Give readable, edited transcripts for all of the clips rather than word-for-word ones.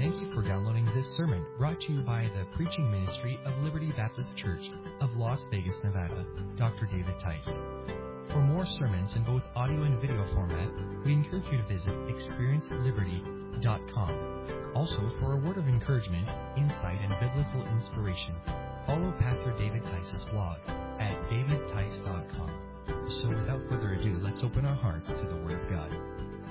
Thank you for downloading this sermon brought to you by the preaching ministry of Liberty Baptist Church of Las Vegas, Nevada, Dr. David Tice. For more sermons in both audio and video format, we encourage you to visit experienceliberty.com. Also, for a word of encouragement, insight, and biblical inspiration, follow Pastor David Tice's blog at davidtice.com. So without further ado, let's open our hearts to the Word of God.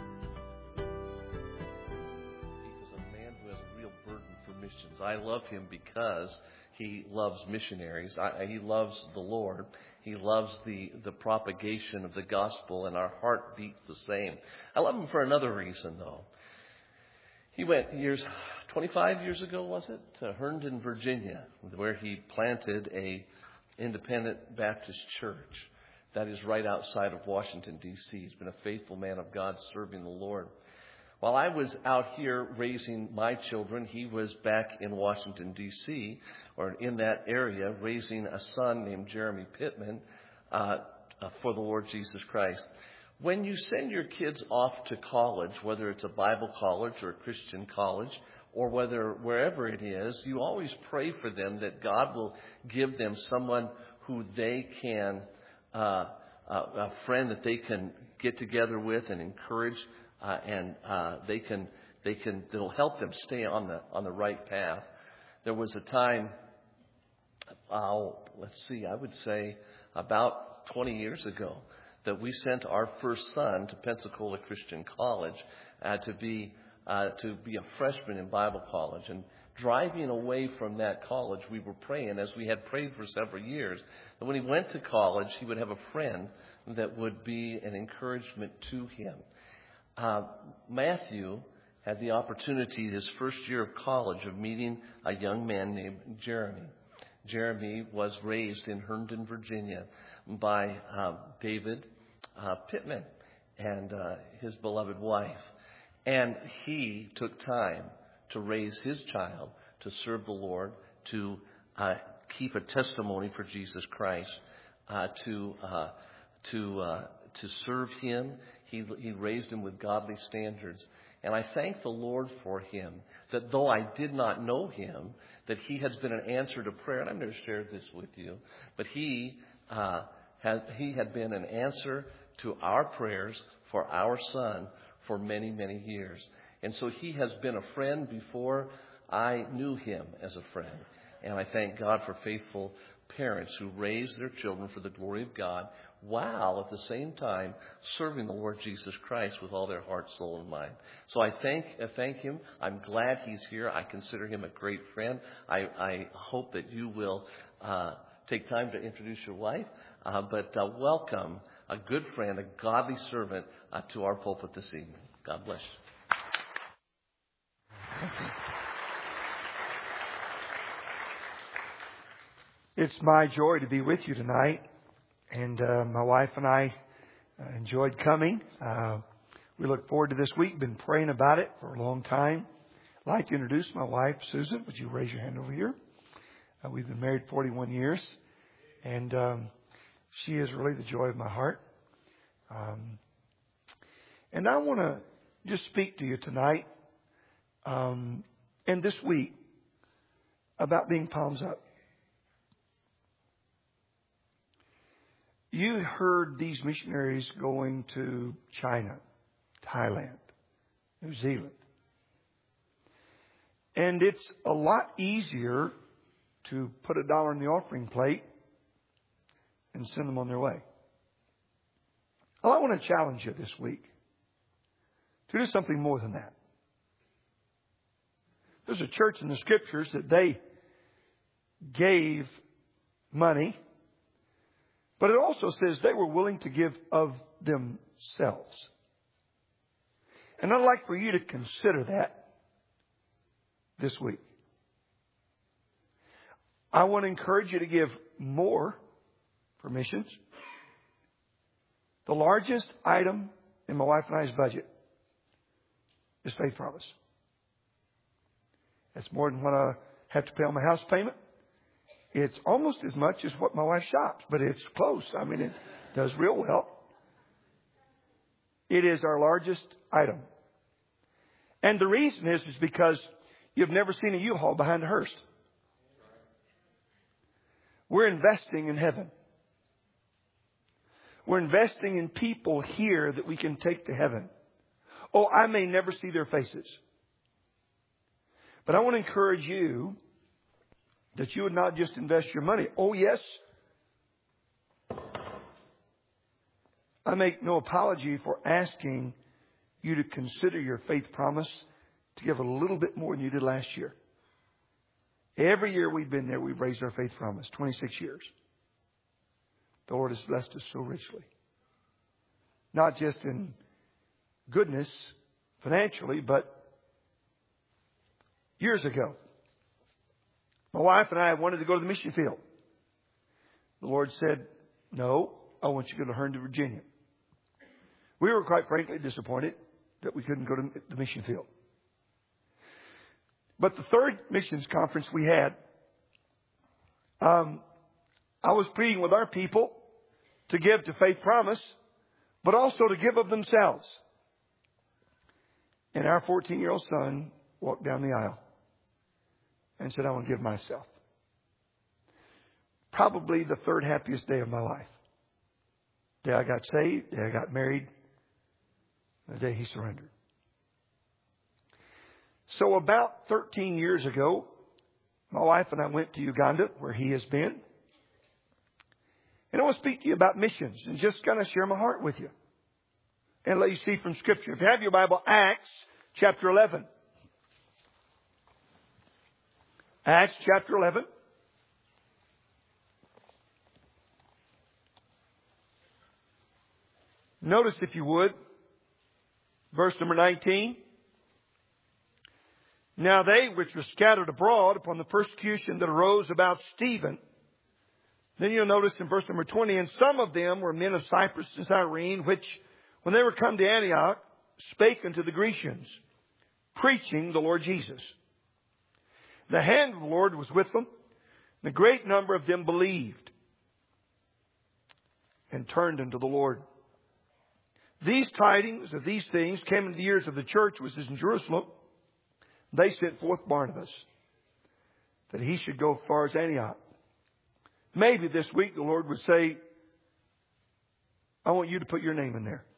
I love him because he loves missionaries. He loves the Lord. He loves the propagation of the gospel, and our heart beats the same. I love him for another reason, though. He went 25 years ago, was it, to Herndon, Virginia, where he planted a independent Baptist church that is right outside of Washington, D.C. He's been a faithful man of God serving the Lord. While I was out here raising my children, he was back in Washington, D.C., or in that area, raising a son named Jeremy Pittman for the Lord Jesus Christ. When you send your kids off to college, whether it's a Bible college or a Christian college, or wherever it is, you always pray for them that God will give them someone who they can, a friend that they can get together with and encourage. It'll help them stay on the right path. There was a time, I would say about 20 years ago, that we sent our first son to Pensacola Christian College to be a freshman in Bible college. And driving away from that college, we were praying, as we had prayed for several years, that when he went to college, he would have a friend that would be an encouragement to him. Matthew had the opportunity his first year of college of meeting a young man named Jeremy. Jeremy was raised in Herndon, Virginia by David Pittman and his beloved wife. And he took time to raise his child, to serve the Lord, to keep a testimony for Jesus Christ, to serve him. He raised him with godly standards. And I thank the Lord for him, that though I did not know him, that he has been an answer to prayer. And I've never shared this with you, but he had been an answer to our prayers for our son for many, many years. And so he has been a friend before I knew him as a friend. And I thank God for faithful parents who raise their children for the glory of God, while at the same time serving the Lord Jesus Christ with all their heart, soul, and mind. So I thank him. I'm glad he's here. I consider him a great friend. I hope that you will take time to introduce your wife, but welcome a good friend, a godly servant to our pulpit this evening. God bless you. Thank you. It's my joy to be with you tonight. And my wife and I enjoyed coming. We look forward to this week. Been praying about it for a long time. I'd like to introduce my wife, Susan. Would you raise your hand over here? We've been married 41 years. And she is really the joy of my heart. And I want to just speak to you tonight and this week about being palms up. You heard these missionaries going to China, Thailand, New Zealand. And it's a lot easier to put $1 in the offering plate and send them on their way. Well, I want to challenge you this week to do something more than that. There's a church in the Scriptures that they gave money, but it also says they were willing to give of themselves. And I'd like for you to consider that this week. I want to encourage you to give more for missions. The largest item in my wife and I's budget is Faith Promise. That's more than what I have to pay on my house payment. It's almost as much as what my wife shops, but it's close. I mean, it does real well. It is our largest item. And the reason is because You've never seen a U-Haul behind a hearse. We're investing in heaven. We're investing in people here that we can take to heaven. Oh, I may never see their faces. But I want to encourage you that you would not just invest your money. Oh, yes. I make no apology for asking you to consider your faith promise to give a little bit more than you did last year. Every year we've been there, we've raised our faith promise. 26 years. The Lord has blessed us so richly. Not just in goodness financially, but years ago, my wife and I wanted to go to the mission field. The Lord said, no, I want you to go to Herndon, Virginia. We were quite frankly disappointed that we couldn't go to the mission field. But the third missions conference we had, I was pleading with our people to give to Faith Promise, but also to give of themselves. And our 14-year-old son walked down the aisle and said, I want to give myself. Probably the third happiest day of my life. The day I got saved, the day I got married, the day he surrendered. So about 13 years ago, my wife and I went to Uganda, where he has been. And I want to speak to you about missions and just kind of share my heart with you. And let you see from Scripture. If you have your Bible, Acts chapter 11. Acts chapter 11. Notice, if you would, verse number 19. Now they which were scattered abroad upon the persecution that arose about Stephen. Then you'll notice in verse number 20, and some of them were men of Cyprus and Cyrene, which, when they were come to Antioch, spake unto the Grecians, preaching the Lord Jesus. The hand of the Lord was with them, and a great number of them believed and turned unto the Lord. These tidings of these things came into the ears of the church which is in Jerusalem. They sent forth Barnabas, that he should go as far as Antioch. Maybe this week the Lord would say, I want you to put your name in there.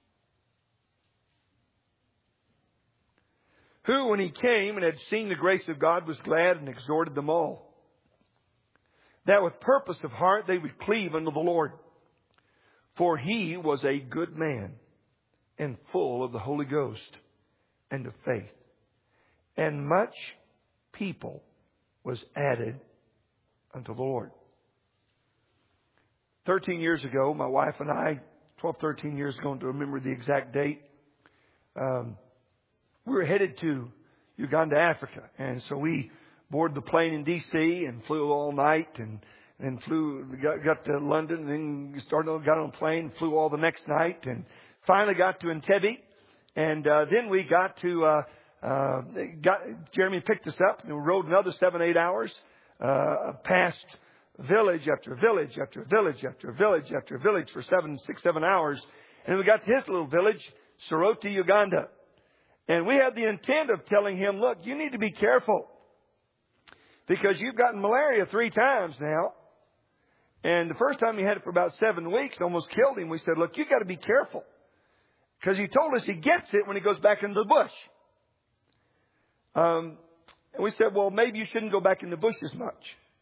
Who, when he came and had seen the grace of God, was glad and exhorted them all, that with purpose of heart they would cleave unto the Lord. For he was a good man and full of the Holy Ghost and of faith. And much people was added unto the Lord. 13 years ago, my wife and I, 13 years ago, I don't remember the exact date, we were headed to Uganda, Africa. And so we boarded the plane in D.C. and flew all night and got to London, and then got on a plane, flew all the next night, and finally got to Entebbe. And then we got to, Jeremy picked us up, and we rode another 7-8 hours past village after village after village after village after village for 7 hours. And we got to his little village, Soroti, Uganda. And we had the intent of telling him, look, you need to be careful, because you've gotten malaria 3 times now. And the first time he had it for about 7 weeks, almost killed him. We said, look, you got to be careful, because he told us he gets it when he goes back into the bush. And we said, well, maybe you shouldn't go back in the bush as much.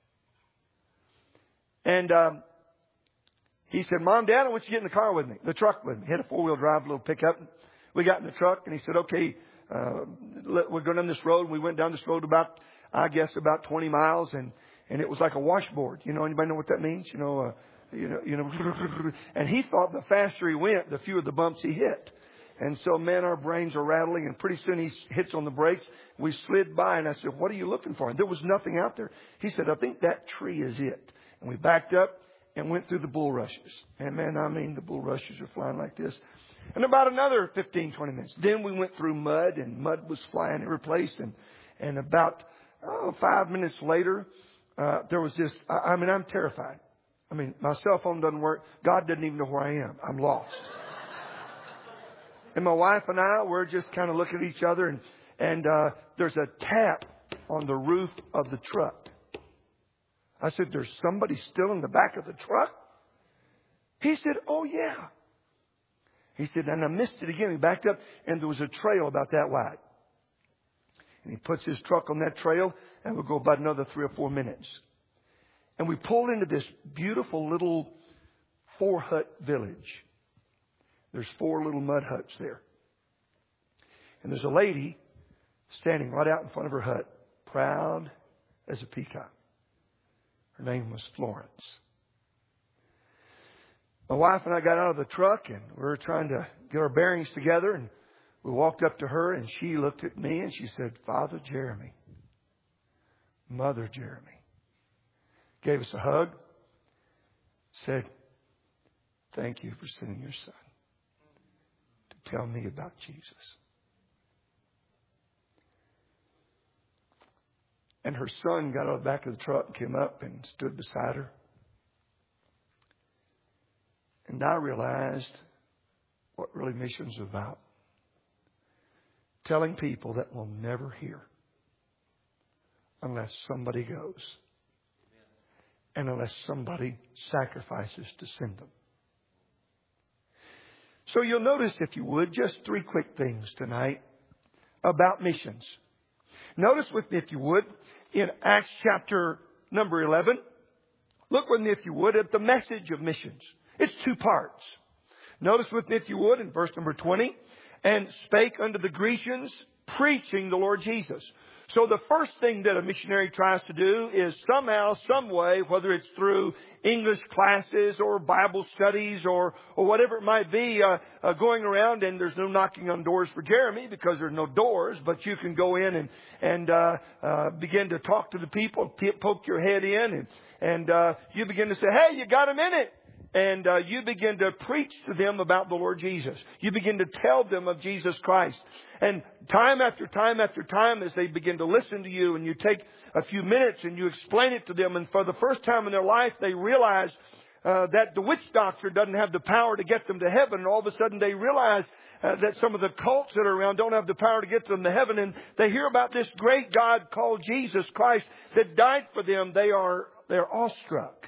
And he said, Mom, Dad, I want you to get in the car with me, the truck with me. He had a 4-wheel drive little pickup. We got in the truck, and he said, okay, we're going down this road. And we went down this road about 20 miles, and it was like a washboard. You know, anybody know what that means? You know. And he thought the faster he went, the fewer the bumps he hit. And so, man, our brains are rattling, and pretty soon he hits on the brakes. We slid by, and I said, what are you looking for? And there was nothing out there. He said, I think that tree is it. And we backed up and went through the bulrushes. And, man, I mean, the bulrushes are flying like this. And about another 15, 20 minutes. Then we went through mud, and mud was flying every place. And about 5 minutes later, there was this, I'm terrified. I mean, my cell phone doesn't work. God doesn't even know where I am. I'm lost. And my wife and I, we're just kind of looking at each other, and there's a tap on the roof of the truck. I said, there's somebody still in the back of the truck? He said, oh, yeah. He said, and I missed it again. He backed up, and there was a trail about that wide. And he puts his truck on that trail, and we'll go about another 3 or 4 minutes. And we pulled into this beautiful little 4-hut village. There's 4 little mud huts there. And there's a lady standing right out in front of her hut, proud as a peacock. Her name was Florence. My wife and I got out of the truck, and we were trying to get our bearings together, and we walked up to her, and she looked at me, and she said, Father Jeremy, Mother Jeremy. Gave us a hug, said, thank you for sending your son to tell me about Jesus. And her son got out of the back of the truck and came up and stood beside her. And I realized what really missions is about. Telling people that will never hear unless somebody goes. And unless somebody sacrifices to send them. So you'll notice, if you would, just 3 quick things tonight about missions. Notice with me, if you would, in Acts chapter number 11. Look with me, if you would, at the message of missions. It's 2 parts. Notice with me, if you would, in verse number 20. And spake unto the Grecians, preaching the Lord Jesus. So the first thing that a missionary tries to do is somehow, some way, whether it's through English classes or Bible studies or whatever it might be, going around, and there's no knocking on doors for Jeremy because there's no doors, but you can go in and begin to talk to the people, poke your head in, and you begin to say, hey, you got a minute? And you begin to preach to them about the Lord Jesus. You begin to tell them of Jesus Christ. And time after time after time, as they begin to listen to you, and you take a few minutes and you explain it to them, and for the first time in their life, they realize that the witch doctor doesn't have the power to get them to heaven. And all of a sudden they realize that some of the cults that are around don't have the power to get them to heaven. And they hear about this great God called Jesus Christ that died for them. They're awestruck.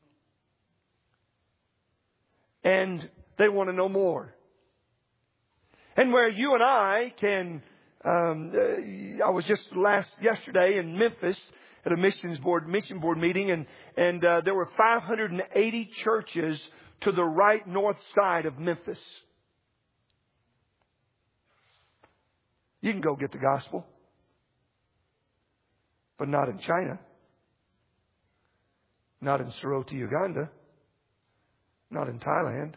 And they want to know more. And where you and I can, I was just yesterday in Memphis at a mission board meeting, and there were 580 churches to the right north side of Memphis. You can go get the gospel, but not in China, not in Soroti, Uganda. Not in Thailand.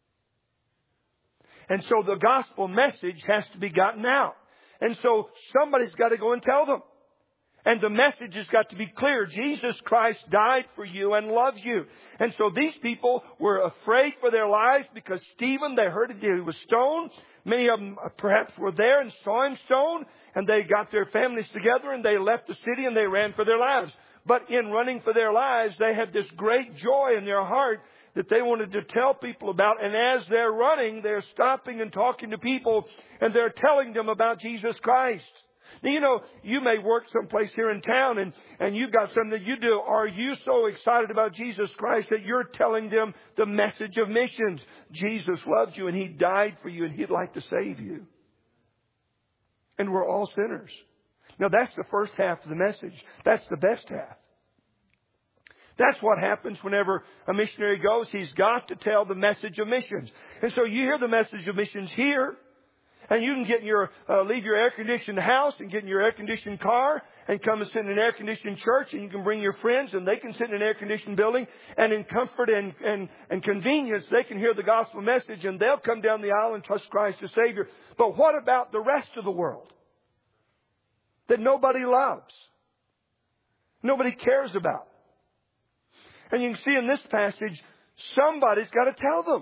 And so the gospel message has to be gotten out. And so somebody's got to go and tell them. And the message has got to be clear. Jesus Christ died for you and loves you. And so these people were afraid for their lives because Stephen, they heard he was stoned. Many of them perhaps were there and saw him stoned. And they got their families together and they left the city and they ran for their lives. But in running for their lives, they had this great joy in their heart that they wanted to tell people about. And as they're running, they're stopping and talking to people, and they're telling them about Jesus Christ. Now, you know, you may work someplace here in town, and you've got something that you do. Are you so excited about Jesus Christ that you're telling them the message of missions? Jesus loves you, and He died for you, and He'd like to save you. And we're all sinners. Now, that's the first half of the message. That's the best half. That's what happens whenever a missionary goes. He's got to tell the message of missions. And so you hear the message of missions here. And you can get in leave your air-conditioned house and get in your air-conditioned car and come and sit in an air-conditioned church. And you can bring your friends and they can sit in an air-conditioned building. And in comfort and convenience, they can hear the gospel message. And they'll come down the aisle and trust Christ as Savior. But what about the rest of the world that nobody loves? Nobody cares about. And you can see in this passage, somebody's got to tell them.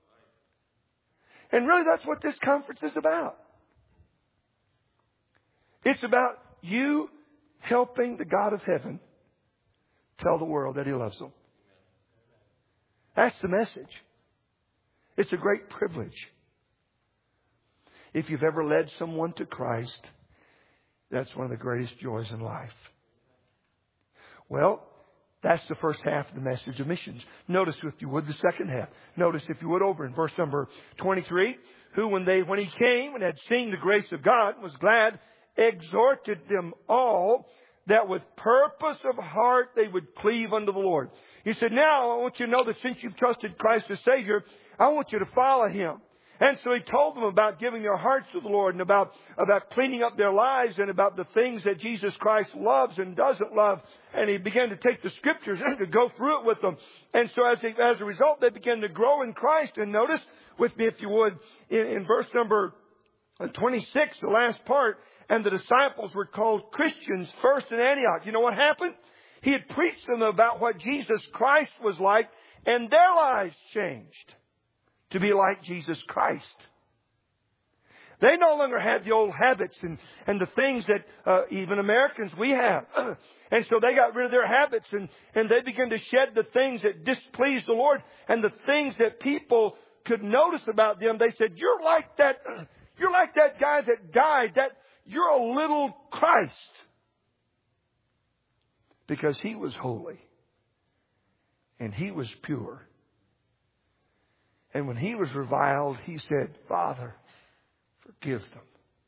And really that's what this conference is about. It's about you helping the God of heaven tell the world that He loves them. That's the message. It's a great privilege. If you've ever led someone to Christ, That's one of the greatest joys in life. Well, that's the first half of the message of missions. Notice, if you would, the second half. Notice, if you would, over in verse number 23, who when he came and had seen the grace of God, was glad, exhorted them all that with purpose of heart they would cleave unto the Lord. He said, now I want you to know that since you've trusted Christ as Savior, I want you to follow Him. And so He told them about giving their hearts to the Lord and about cleaning up their lives and about the things that Jesus Christ loves and doesn't love. And He began to take the Scriptures and to go through it with them. And so as a result, they began to grow in Christ. And notice with me, if you would, in verse number 26, the last part, and the disciples were called Christians first in Antioch. You know what happened? He had preached them about what Jesus Christ was like, and their lives changed to be like Jesus Christ. They no longer had the old habits and the things that even Americans we have. And so they got rid of their habits and they began to shed the things that displeased the Lord and the things that people could notice about them. They said, you're like that guy that died. You're a little Christ. Because He was holy and He was pure. And when He was reviled, He said, Father, forgive them.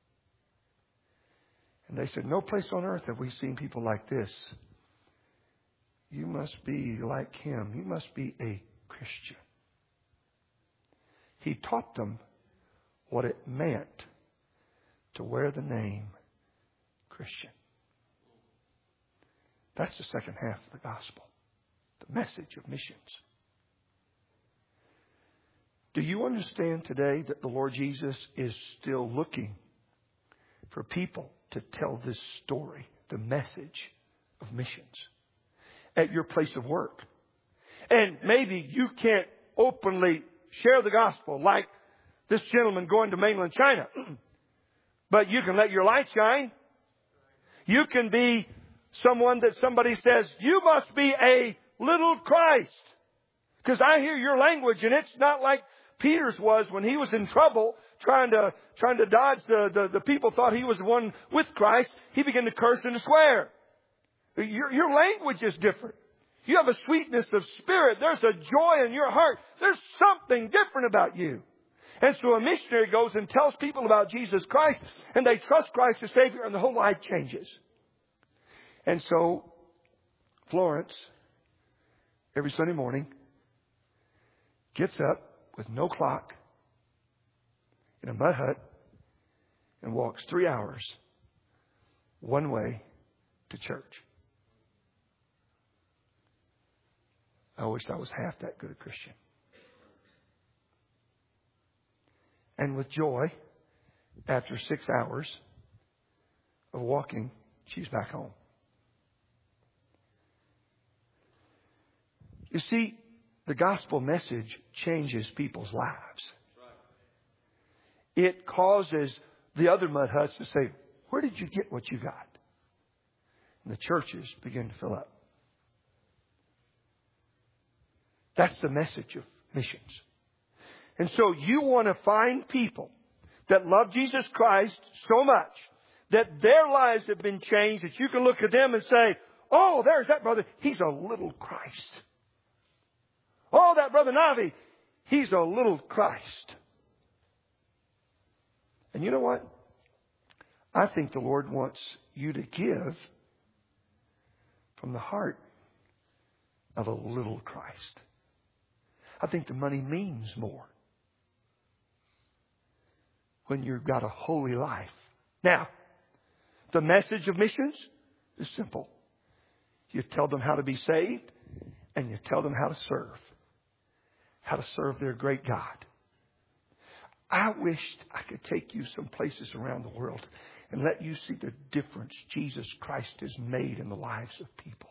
And they said, no place on earth have we seen people like this. You must be like Him. You must be a Christian. He taught them what it meant to wear the name Christian. That's the second half of the gospel. The message of missions. Do you understand today that the Lord Jesus is still looking for people to tell this story, the message of missions, at your place of work? And maybe you can't openly share the gospel like this gentleman going to mainland China. But you can let your light shine. You can be someone that somebody says, you must be a little Christ. Because I hear your language and it's not like Peter's was when he was in trouble trying to dodge the people thought he was the one with Christ. He began to curse and to swear. Your language is different. You have a sweetness of spirit. There's a joy in your heart. There's something different about you. And so a missionary goes and tells people about Jesus Christ and they trust Christ as Savior and the whole life changes. And so Florence, every Sunday morning, gets up with no clock in a mud hut and walks 3 hours one way to church. I wish I was half that good a Christian. And with joy, after 6 hours of walking, she's back home. You see, the gospel message changes people's lives. It causes the other mud huts to say, where did you get what you got? And the churches begin to fill up. That's the message of missions. And so you want to find people that love Jesus Christ so much that their lives have been changed that you can look at them and say, oh, there's that brother. He's a little Christ. Oh, that brother Navi, he's a little Christ. And you know what? I think the Lord wants you to give from the heart of a little Christ. I think the money means more when you've got a holy life. Now, the message of missions is simple. You tell them how to be saved and you tell them how to serve. How to serve their great God. I wished I could take you some places around the world and let you see the difference Jesus Christ has made in the lives of people.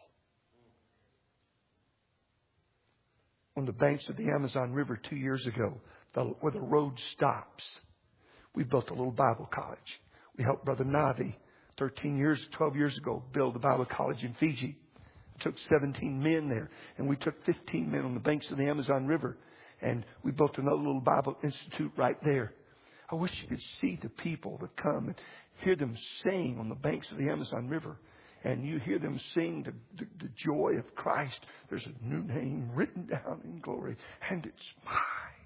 On the banks of the Amazon River 2 years ago, where the road stops, we built a little Bible college. We helped Brother Navi 12 years ago build a Bible college in Fiji. Took 17 men there, and we took 15 men on the banks of the Amazon River, and we built another little Bible institute right there. I wish you could see the people that come hear them sing on the banks of the Amazon River, and you hear them sing the joy of Christ. There's a new name written down in glory, and it's mine.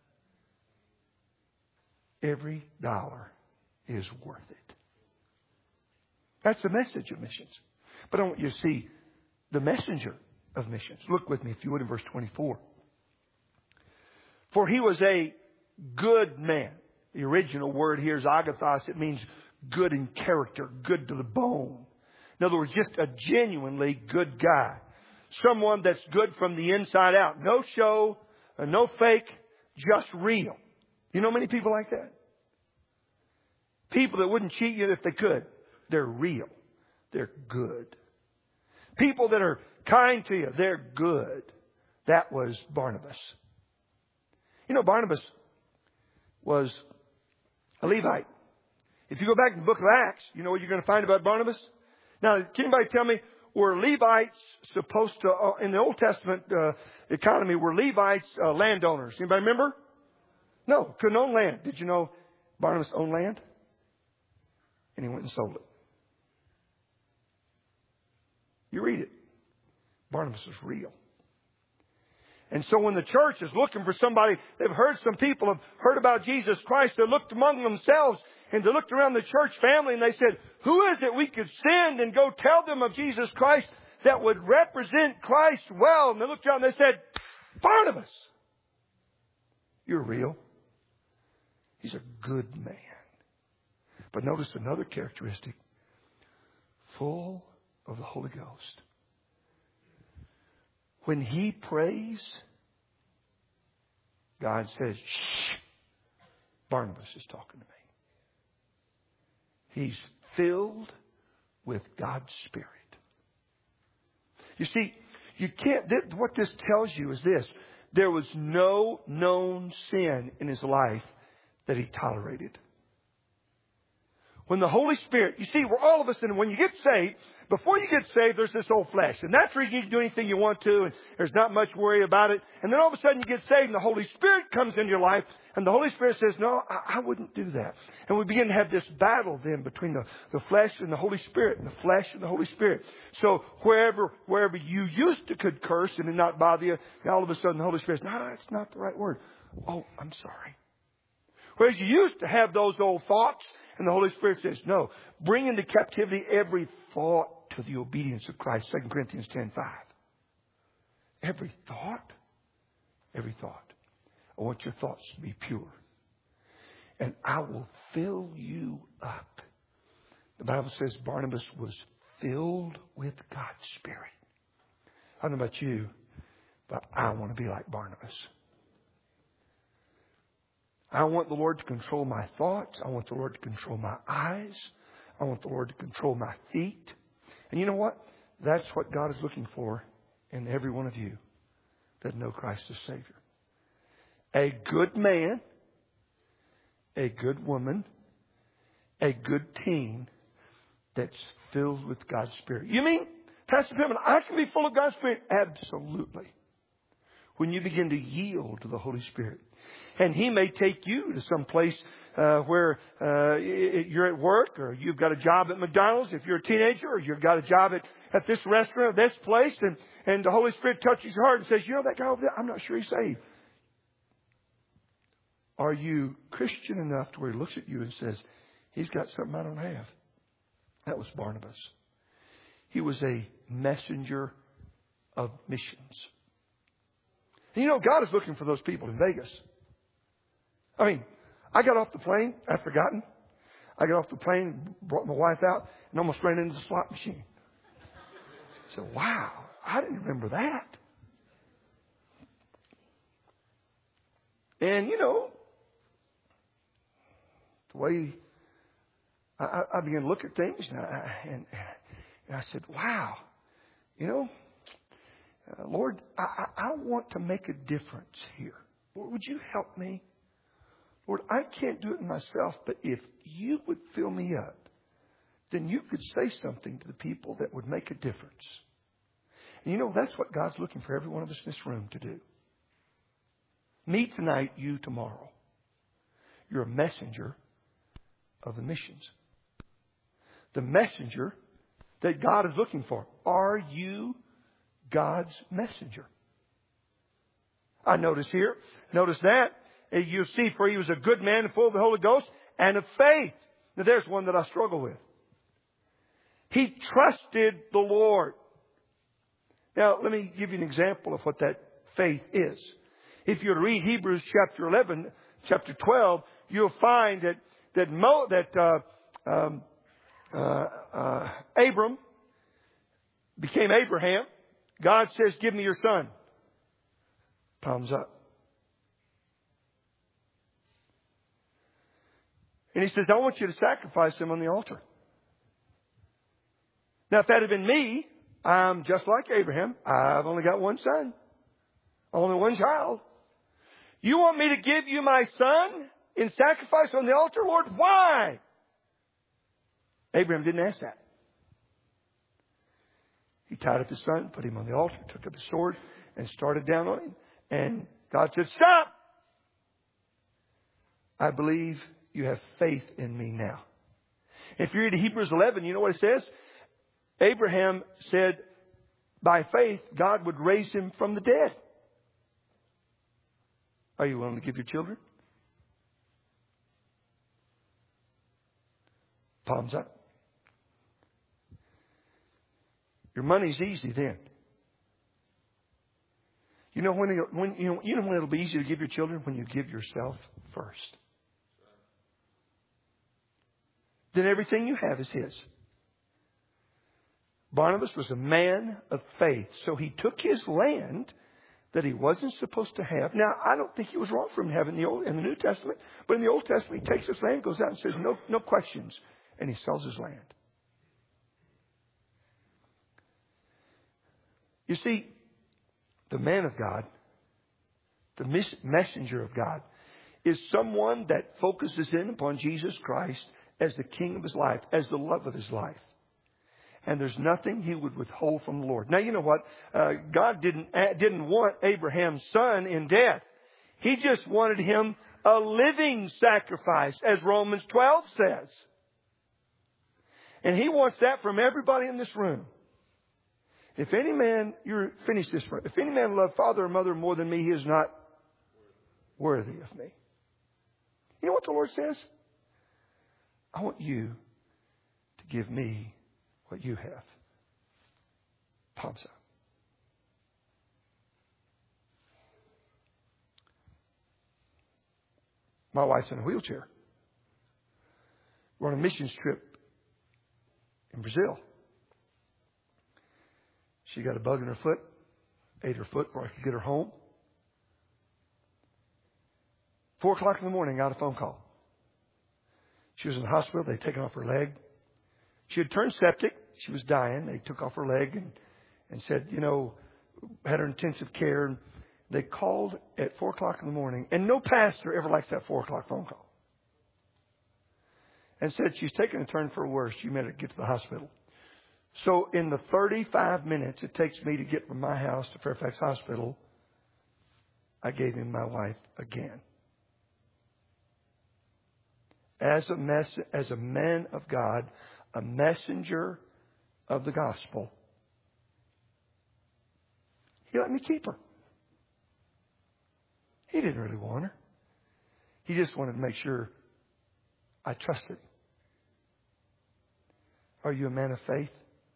Every dollar is worth it. That's the message of missions. But I want you to see the messenger of missions. Look with me, if you would, in verse 24. For he was a good man. The original word here is agathos. It means good in character, good to the bone. In other words, just a genuinely good guy. Someone that's good from the inside out. No show, no fake, just real. You know many people like that? People that wouldn't cheat you if they could. They're real. They're good. People that are kind to you, they're good. That was Barnabas. You know, Barnabas was a Levite. If you go back to the book of Acts, you know what you're going to find about Barnabas? Now, can anybody tell me, were Levites supposed to, in the Old Testament economy, were Levites landowners? Anybody remember? No, couldn't own land. Did you know Barnabas owned land? And he went and sold it. You read it. Barnabas was real. And so when the church is looking for somebody, they've heard some people have heard about Jesus Christ. They looked among themselves and they looked around the church family and they said, who is it we could send and go tell them of Jesus Christ that would represent Christ well? And they looked around and they said, Barnabas. You're real. He's a good man. But notice another characteristic. Full of the Holy Ghost. When he prays, God says, shh, Barnabas is talking to me. He's filled with God's Spirit. You see, you can't, what this tells you is this. There was no known sin in his life that he tolerated. When the Holy Spirit, you see, we're all of us, and when you get saved, before you get saved, there's this old flesh. And that's where you can do anything you want to, and there's not much worry about it. And then all of a sudden you get saved, and the Holy Spirit comes into your life, and the Holy Spirit says, no, I wouldn't do that. And we begin to have this battle then between the flesh and the Holy Spirit, and the flesh and the Holy Spirit. So wherever you used to could curse and it not bother you, and all of a sudden the Holy Spirit says, no, that's not the right word. Oh, I'm sorry. Whereas you used to have those old thoughts, and the Holy Spirit says, no, bring into captivity every thought to the obedience of Christ. 2 Corinthians 10:5. Every thought. I want your thoughts to be pure. And I will fill you up. The Bible says Barnabas was filled with God's Spirit. I don't know about you, but I want to be like Barnabas. I want the Lord to control my thoughts. I want the Lord to control my eyes. I want the Lord to control my feet. And you know what? That's what God is looking for in every one of you that know Christ as Savior. A good man, a good woman, a good teen that's filled with God's Spirit. You mean, Pastor Pittman, I can be full of God's Spirit? Absolutely. When you begin to yield to the Holy Spirit. And He may take you to some place where you're at work, or you've got a job at McDonald's if you're a teenager, or you've got a job at this restaurant or this place, and the Holy Spirit touches your heart and says, you know that guy over there, I'm not sure he's saved. Are you Christian enough to where He looks at you and says, he's got something I don't have? That was Barnabas. He was a messenger of missions. And you know, God is looking for those people in Vegas. I mean, I got off the plane. I'd forgotten. I got off the plane, brought my wife out, and almost ran into the slot machine. I said, wow, I didn't remember that. And, you know, the way I began to look at things, and I said, wow, you know, Lord, I want to make a difference here. Lord, would you help me? Lord, I can't do it myself, but if you would fill me up, then you could say something to the people that would make a difference. And you know, that's what God's looking for every one of us in this room to do. Me tonight, you tomorrow. You're a messenger of the missions. the messenger that God is looking for. Are you God's messenger? I notice here, notice that. You see, for he was a good man and full of the Holy Ghost and of faith. Now there's one that I struggle with. He trusted the Lord. Now let me give you an example of what that faith is. If you read Hebrews chapter 11, chapter 12, you'll find that Abram became Abraham. God says, give me your son. Palms up. And he says, I want you to sacrifice him on the altar. Now, if that had been me, I'm just like Abraham. I've only got one son. Only one child. You want me to give you my son in sacrifice on the altar, Lord? Why? Abraham didn't ask that. He tied up his son, put him on the altar, took up his sword, and started down on him. And God said, stop! I believe you have faith in me now. If you read Hebrews 11, you know what it says? Abraham said, by faith, God would raise him from the dead. Are you willing to give your children? Palms up. Your money's easy then. You know when it'll be easy to give your children? When you give yourself first. Then everything you have is His. Barnabas was a man of faith. So he took his land that he wasn't supposed to have. Now, I don't think it was wrong for him to have it in the New Testament. But in the Old Testament, he takes his land, goes out and says, no questions. And he sells his land. You see, the man of God, the messenger of God, is someone that focuses in upon Jesus Christ as the King of his life, as the love of his life. And there's nothing he would withhold from the Lord. Now, you know what? God didn't want Abraham's son in death. He just wanted him a living sacrifice, as Romans 12 says. And He wants that from everybody in this room. If any man, finish this. If any man love father or mother more than me, he is not worthy of me. You know what the Lord says? I want you to give me what you have. Palms up. My wife's in a wheelchair. We're on a missions trip in Brazil. She got a bug in her foot, ate her foot before I could get her home. 4 o'clock in the morning, got a phone call. She was in the hospital. They'd taken off her leg. She had turned septic. She was dying. They took off her leg and said, had her intensive care. And they called at 4 o'clock in the morning. And no pastor ever likes that 4 o'clock phone call. And said, she's taking a turn for worse. You better get to the hospital. So in the 35 minutes it takes me to get from my house to Fairfax Hospital, I gave him my wife again. As a man of God, a messenger of the gospel, He let me keep her. He didn't really want her. He just wanted to make sure I trusted Him. Are you a man of faith?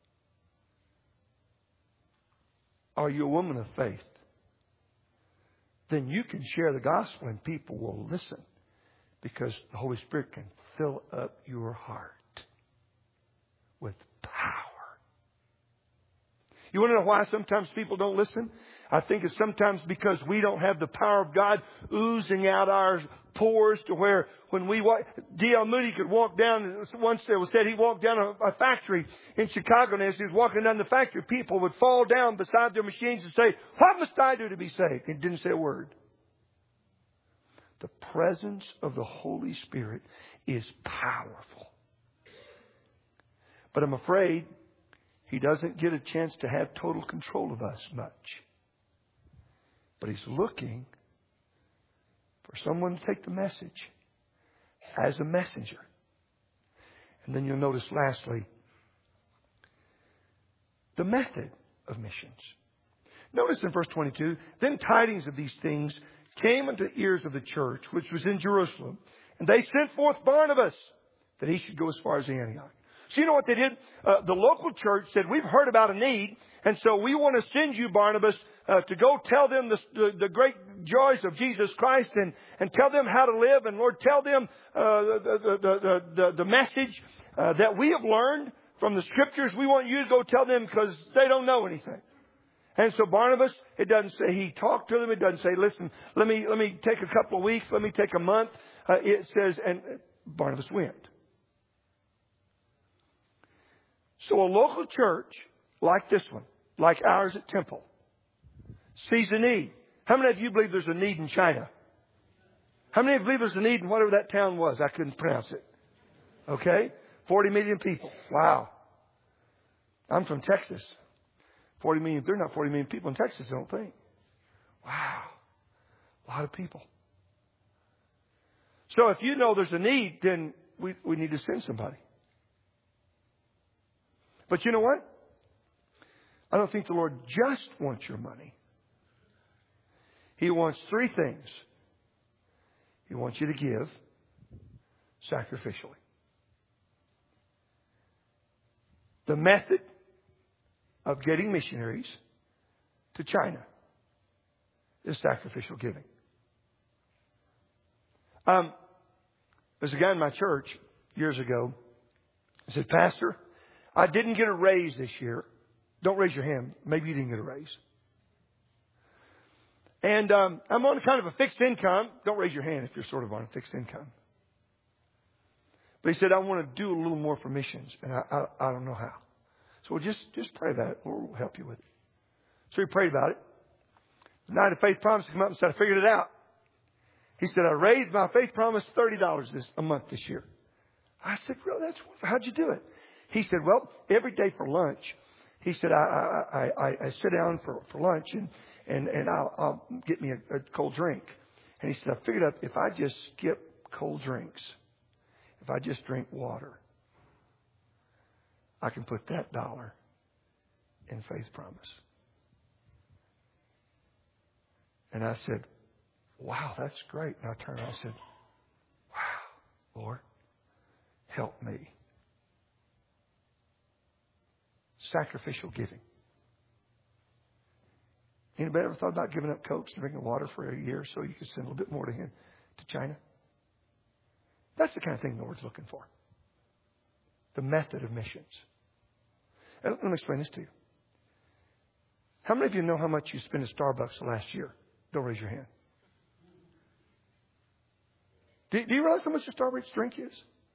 Are you a woman of faith? Then you can share the gospel and people will listen. Because the Holy Spirit can fill up your heart with power. You want to know why sometimes people don't listen? I think it's sometimes because we don't have the power of God oozing out our pores to where when we walk, D.L. Moody could walk down, once it was said he walked down a factory in Chicago, and as he was walking down the factory, people would fall down beside their machines and say, what must I do to be saved? He didn't say a word. The presence of the Holy Spirit is powerful. But I'm afraid He doesn't get a chance to have total control of us much. But He's looking for someone to take the message as a messenger. And then you'll notice lastly, the method of missions. Notice in verse 22, then tidings of these things came unto the ears of the church, which was in Jerusalem. And they sent forth Barnabas, that he should go as far as Antioch. So you know what they did? The local church said, we've heard about a need, and so we want to send you, Barnabas, to go tell them the great joys of Jesus Christ and tell them how to live. And Lord, tell them the message that we have learned from the Scriptures. We want you to go tell them because they don't know anything. And so Barnabas, it doesn't say he talked to them. It doesn't say, listen, let me take a couple of weeks. Let me take a month. It says, and Barnabas went. So a local church like this one, like ours at Temple, sees a need. How many of you believe there's a need in China? How many of you believe there's a need in whatever that town was? I couldn't pronounce it. Okay? 40 million people. Wow. I'm from Texas. 40 million. There are not 40 million people in Texas, I don't think. Wow. A lot of people. So if you know there's a need, then we need to send somebody. But you know what? I don't think the Lord just wants your money. He wants three things. He wants you to give sacrificially. The method of getting missionaries to China is sacrificial giving. There's a guy in my church years ago. He said, Pastor, I didn't get a raise this year. Don't raise your hand. Maybe you didn't get a raise. And I'm on kind of a fixed income. Don't raise your hand if you're sort of on a fixed income. But he said, I want to do a little more for missions, and I don't know how. So we'll just pray about it. We'll help you with it. So he prayed about it. The night of faith promise came up and said, I figured it out. He said, I raised my faith promise $30 a month this year. I said, really? That's wonderful. How'd you do it? He said, well, every day for lunch, he said, I sit down for lunch and I'll get me a cold drink. And he said, I figured out if I just skip cold drinks, if I just drink water, I can put that dollar in faith promise. And I said, wow, that's great. And I turned around and I said, wow, Lord, help me. Sacrificial giving. Anybody ever thought about giving up Cokes and drinking water for a year so you could send a little bit more to him to China? That's the kind of thing the Lord's looking for. The method of missions. And let me explain this to you. How many of you know how much you spent at Starbucks the last year? Don't raise your hand. Do you realize how much a Starbucks drink is?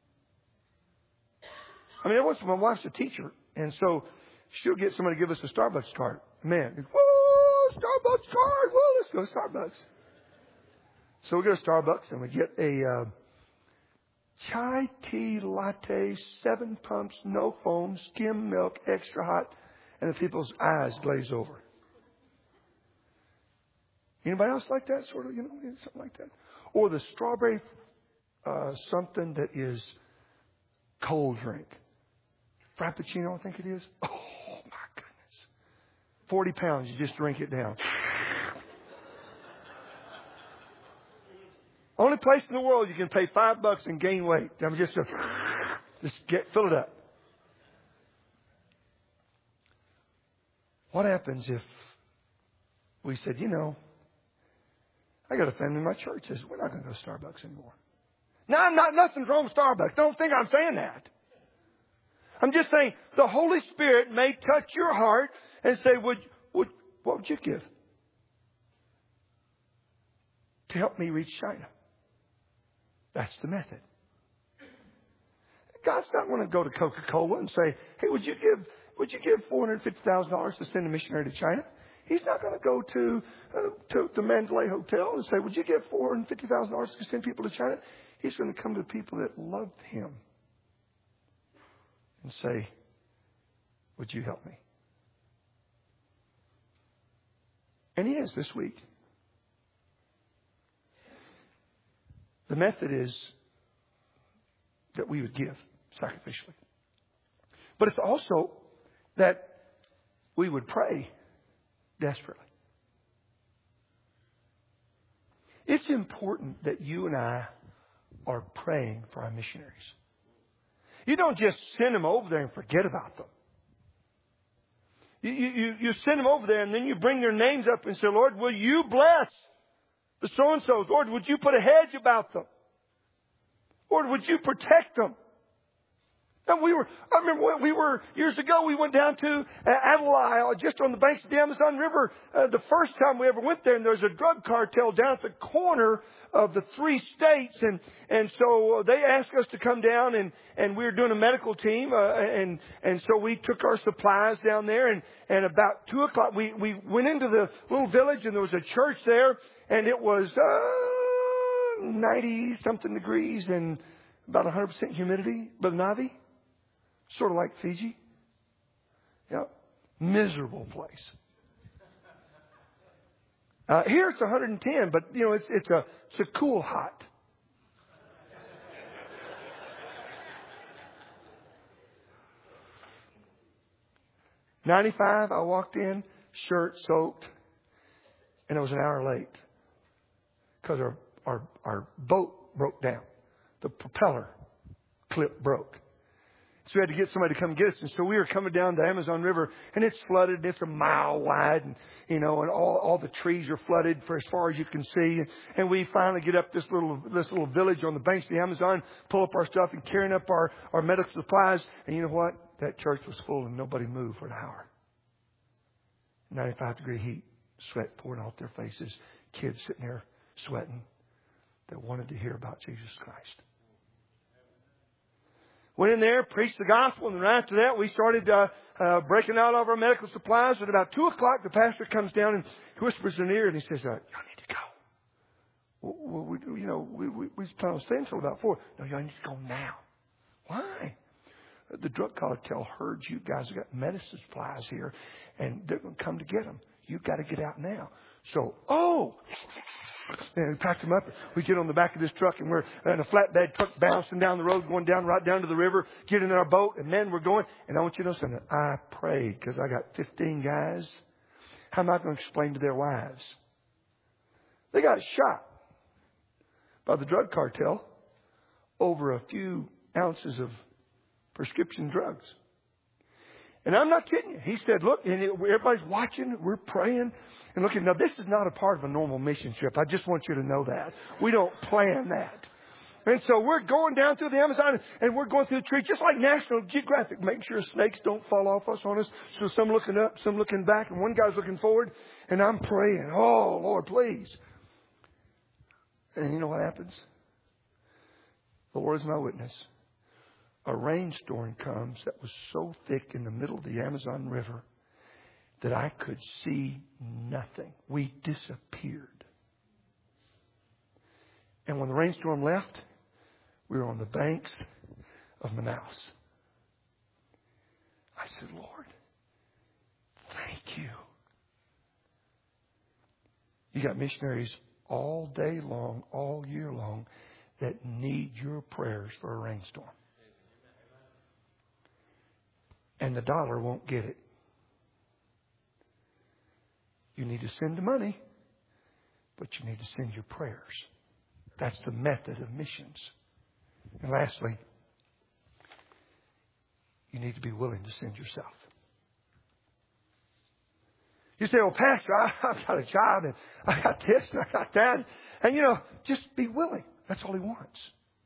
I mean, my wife's a teacher, and so she'll get somebody to give us a Starbucks card. Man, whoa, Starbucks card. Whoa, let's go to Starbucks. So we go to Starbucks and we get a chai tea latte, 7 pumps, no foam, skim milk, extra hot, and the people's eyes glaze over. Anybody else like that? Sort of, something like that. Or the strawberry something that is cold drink. Frappuccino, I think it is. Oh, my goodness. 40 pounds, you just drink it down. Only place in the world you can pay $5 and gain weight. I mean, just fill it up. What happens if we said, I got a family in my church that says, we're not going to go to Starbucks anymore. Now, nothing's wrong with Starbucks. Don't think I'm saying that. I'm just saying the Holy Spirit may touch your heart and say, what would you give to help me reach China? That's the method. God's not going to go to Coca-Cola and say, hey, would you give $450,000 to send a missionary to China? He's not going to go to the Mandalay Hotel and say, would you give $450,000 to send people to China? He's going to come to the people that loved him and say, would you help me? And he is this week. The method is that we would give sacrificially. But it's also that we would pray desperately. It's important that you and I are praying for our missionaries. You don't just send them over there and forget about them. You send them over there and then you bring their names up and say, Lord, will you bless the so-and-sos? Lord, would you put a hedge about them? Lord, would you protect them? And I remember years ago, we went down to Adelaide, just on the banks of the Amazon River. The first time we ever went there, and there was a drug cartel down at the corner of the 3 states. And so they asked us to come down, and we were doing a medical team. And so we took our supplies down there, and about 2 o'clock, we went into the little village, and there was a church there, and it was 90-something degrees and about 100% humidity, but Navi. Sort of like Fiji. Yeah. Miserable place. Here it's 110, but it's a cool hot. '95, I walked in, shirt soaked, and it was an hour late because our boat broke down. The propeller clip broke. So we had to get somebody to come get us. And so we were coming down the Amazon River, and it's flooded, and it's a mile wide, and all the trees are flooded for as far as you can see. And we finally get up this little village on the banks of the Amazon, pull up our stuff and carrying up our medical supplies. And you know what? That church was full and nobody moved for an hour. 95-degree heat, sweat pouring off their faces, kids sitting there sweating that wanted to hear about Jesus Christ. Went in there, preached the gospel, and then right after that, we started breaking out all of our medical supplies. At about 2 o'clock, the pastor comes down and he whispers in the ear, and he says, "Y'all need to go." Well, we plan on staying until about 4. No, y'all need to go now. Why? The drug cartel heard you guys have got medicine supplies here, and they're going to come to get them. You've got to get out now. So, and we packed them up. We get on the back of this truck, and we're in a flatbed truck bouncing down the road, going right down to the river, get in our boat, and then we're going. And I want you to know something. I prayed because I got 15 guys. How am I going to explain to their wives? They got shot by the drug cartel over a few ounces of prescription drugs. And I'm not kidding you. He said, look, and everybody's watching. We're praying and looking. Now, this is not a part of a normal mission trip. I just want you to know that. We don't plan that. And so we're going down through the Amazon, and we're going through the tree, just like National Geographic, making sure snakes don't fall off us on us. So some looking up, some looking back, and one guy's looking forward. And I'm praying, oh, Lord, please. And you know what happens? The Lord is my witness. A rainstorm comes that was so thick in the middle of the Amazon River that I could see nothing. We disappeared. And when the rainstorm left, we were on the banks of Manaus. I said, Lord, thank you. You got missionaries all day long, all year long, that need your prayers for a rainstorm. And the dollar won't get it. You need to send the money, but you need to send your prayers. That's the method of missions. And lastly, you need to be willing to send yourself. You say, well, Pastor, I've got a job and I got this and I got that. And, just be willing. That's all He wants.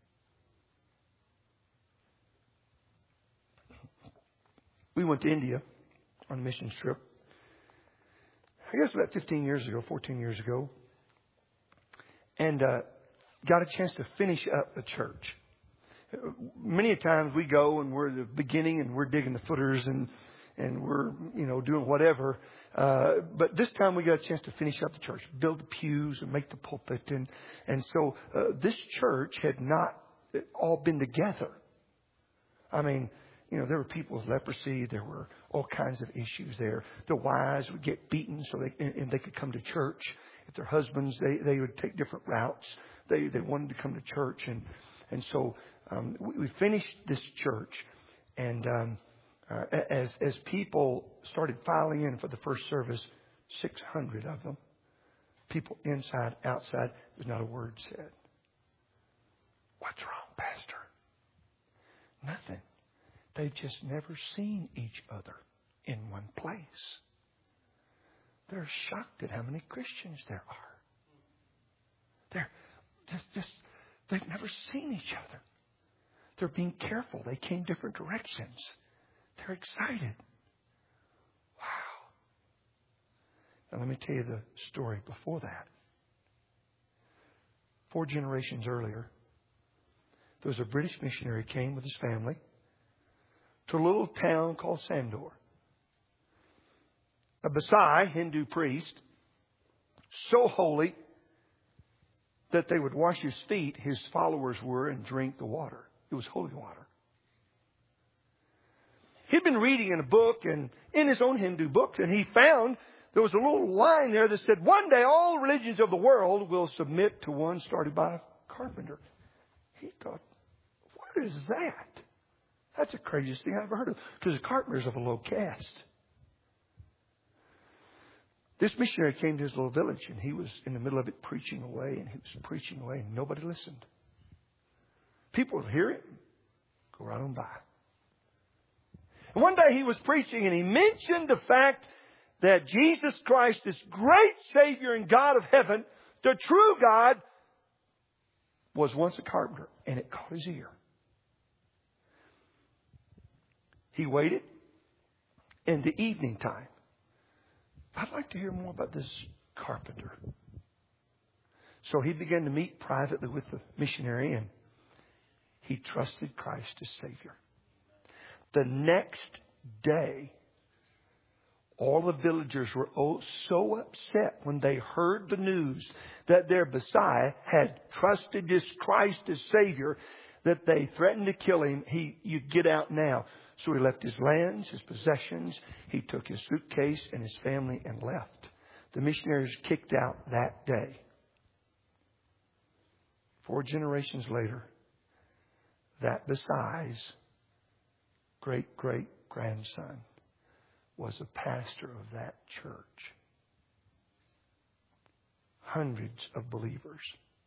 We went to India on a mission trip. I guess about 14 years ago. And got a chance to finish up a church. Many times we go and we're at the beginning and we're digging the footers and we're, doing whatever. But this time we got a chance to finish up the church, build the pews and make the pulpit. And so this church had not all been together. I mean, there were people with leprosy. There were all kinds of issues there. The wives would get beaten so they could come to church. If their husbands, they would take different routes. They wanted to come to church. And so we finished this church, and as people started filing in for the first service, 600 of them, people inside, outside, there's not a word said. What's wrong, Pastor? Nothing. They've just never seen each other in one place. They're shocked at how many Christians there are. They're they've never seen each other. They're being careful. They came different directions. They're excited. Wow. Now let me tell you the story before that. 4 generations earlier, there was a British missionary who came with his family to a little town called Sandor. A Basai Hindu priest, so holy that they would wash his feet, his followers were, and drink the water. It was holy water. He'd been reading in a book, and in his own Hindu books, and he found there was a little line there that said, one day all religions of the world will submit to one started by a carpenter. He thought, what is that? That's the craziest thing I've ever heard of. Because the carpenter's of a low caste. This missionary came to his little village, and he was in the middle of it preaching away, and he was preaching away, and nobody listened. People would hear it, go right on by. And one day he was preaching, and he mentioned the fact that Jesus Christ, this great Savior and God of heaven, the true God, was once a carpenter, and it caught his ear. He waited in the evening time. I'd like to hear more about this carpenter. So he began to meet privately with the missionary, and he trusted Christ as Savior. The next day, all the villagers were so upset when they heard the news that their Messiah had trusted this Christ as Savior that they threatened to kill him. You get out now. So he left his lands, his possessions. He took his suitcase and his family and left. The missionaries kicked out that day. 4 generations later, that Basai's great-great-grandson was a pastor of that church. Hundreds of believers.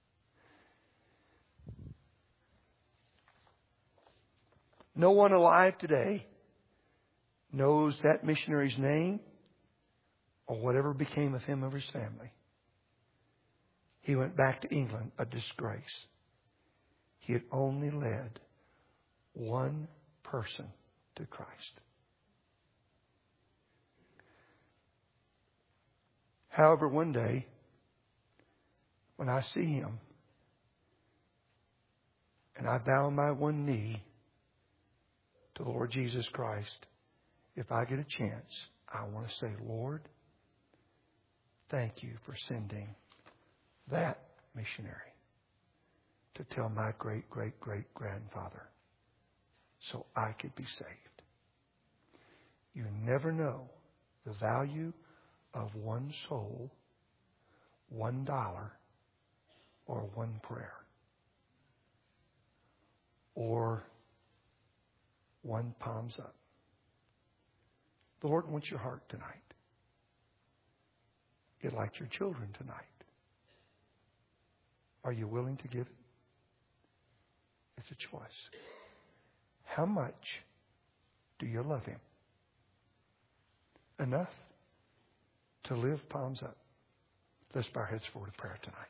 No one alive today knows that missionary's name or whatever became of him or his family. He went back to England a disgrace. He had only led one person to Christ. However, one day, when I see him and I bow my one knee to the Lord Jesus Christ, if I get a chance, I want to say, Lord, thank you for sending that missionary to tell my great-great-great-grandfather so I could be saved. You never know the value of one soul, $1, or one prayer, or one palms up. The Lord wants your heart tonight. He'd like your children tonight. Are you willing to give it? It's a choice. How much do you love Him? Enough to live palms up. Let's bow our heads forward to prayer tonight.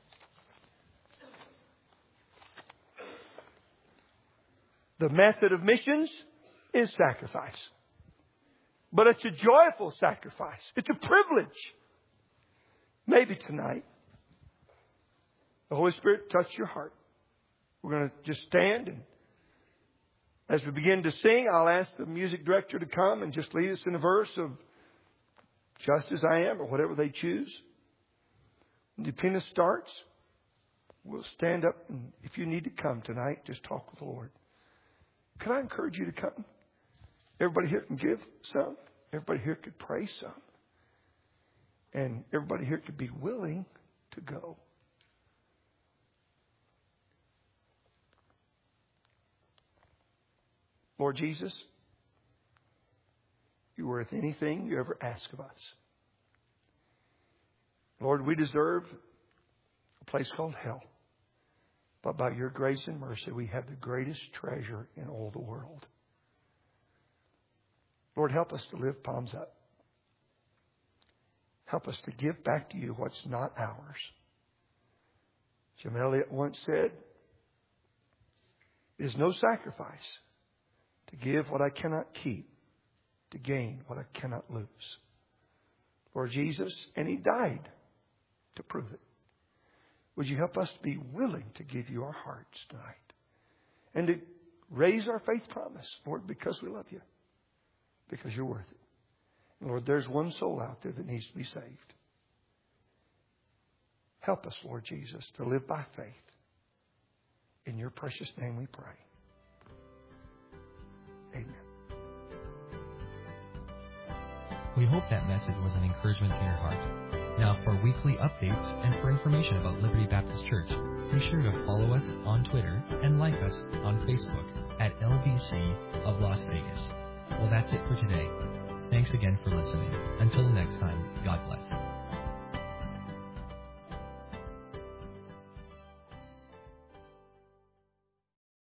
The method of missions is sacrifice. But it's a joyful sacrifice. It's a privilege. Maybe tonight, the Holy Spirit touch your heart. We're going to just stand, and as we begin to sing, I'll ask the music director to come and just lead us in a verse of Just As I Am, or whatever they choose. When the pianist starts, we'll stand up, and if you need to come tonight, just talk with the Lord. Can I encourage you to come? Everybody here can give some. Everybody here could pray some. And everybody here could be willing to go. Lord Jesus, you're worth anything you ever ask of us. Lord, we deserve a place called hell. But by your grace and mercy, we have the greatest treasure in all the world. Lord, help us to live palms up. Help us to give back to you what's not ours. Jim Elliot once said, it is no sacrifice to give what I cannot keep, to gain what I cannot lose. Lord Jesus, and He died to prove it. Would you help us to be willing to give you our hearts tonight and to raise our faith promise, Lord, because we love you, because you're worth it. And Lord, there's one soul out there that needs to be saved. Help us, Lord Jesus, to live by faith. In your precious name we pray. Amen. We hope that message was an encouragement to your heart. Now, for weekly updates and for information about Liberty Baptist Church, be sure to follow us on Twitter and like us on Facebook at LBC of Las Vegas. Well, that's it for today. Thanks again for listening. Until next time, God bless.